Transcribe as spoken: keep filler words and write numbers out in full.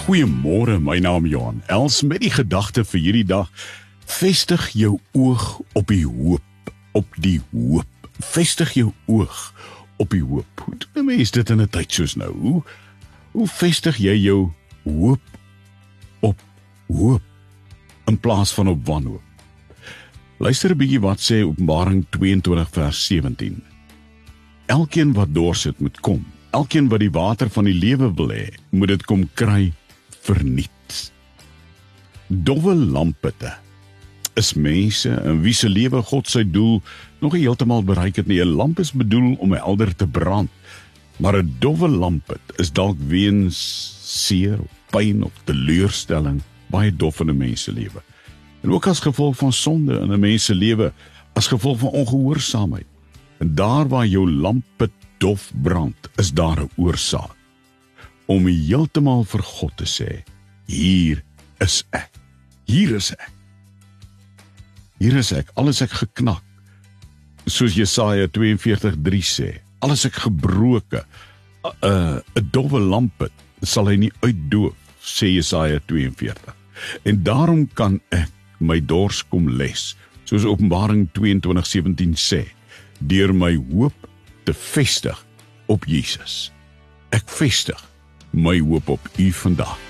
Goeiemôre, my naam Johan Els met die gedagte vir hierdie dag. Vestig jou oog op die hoop, op die hoop. Vestig jou oog op die hoop. Hoe doen 'n mens dit in 'n tyd soos nou? Hoe, hoe vestig jy jou hoop op hoop in plaas van op wanhoop? Luister 'n bietjie wat sê Openbaring tweeëntwintig vers sewentien. Elkeen wat dors het moet kom. Elkeen wat die water van die lewe wil hê, moet dit kom kry vir niets. Dowwe lampitte is mense in wie se lewe God sy doel nog nie heeltemal bereik het nie. 'n Lamp is bedoel om helder te brand, maar 'n dowwe lampit is dalk weens seer, of pyn of teleurstelling baie dof in 'n mens se lewe. En ook as gevolg van sonde in 'n mens se lewe, as gevolg van ongehoorsaamheid. En daar waar jou lampit dof brand, is daar 'n oorsaak om heeltemal vir God te sê, hier is ek, hier is ek, hier is ek, al is ek geknak, soos Jesaja twee en veertig drie sê, al is ek gebroke, 'n uh, dowwe lampit sal hy nie uitdoof, sê Jesaja twee en veertig. En daarom kan ek my dors kom les, soos Openbaring tweeëntwintig sewentien sê, deur my hoop te vestig op Jesus. Ek vestig my hoop op U vandag.